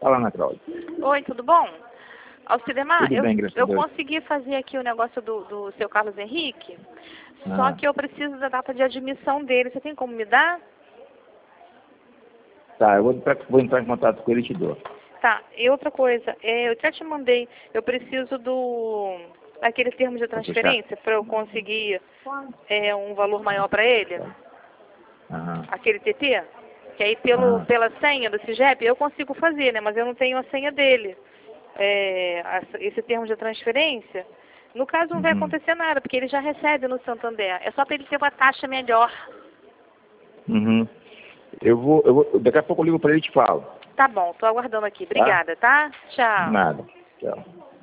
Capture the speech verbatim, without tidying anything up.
Fala, Ana Cláudia. Oi, tudo bom? Alcidemar, Tudo eu, bem, graças a eu Deus. consegui fazer aqui o negócio do, do seu Carlos Henrique, Ah. só que eu preciso da data de admissão dele. Você tem como me dar? Tá, eu vou, vou entrar em contato com ele e te dou. Tá, e outra coisa, é, eu até te mandei, eu preciso do aquele termo de transferência para eu conseguir é, um valor maior para ele, Aham. aquele T T, que aí pelo, Ah. pela senha do CIGEP eu consigo fazer, né? Mas eu não tenho a senha dele. É, a- esse termo de transferência, no caso não vai Uhum. acontecer nada, porque ele já recebe no Santander. É só para ele ter uma taxa melhor. Uhum. Eu vou, eu vou, daqui a pouco eu ligo para ele e te falo. Tá bom, tô aguardando aqui. Tá? Obrigada, tá? Tchau. Nada. Tchau.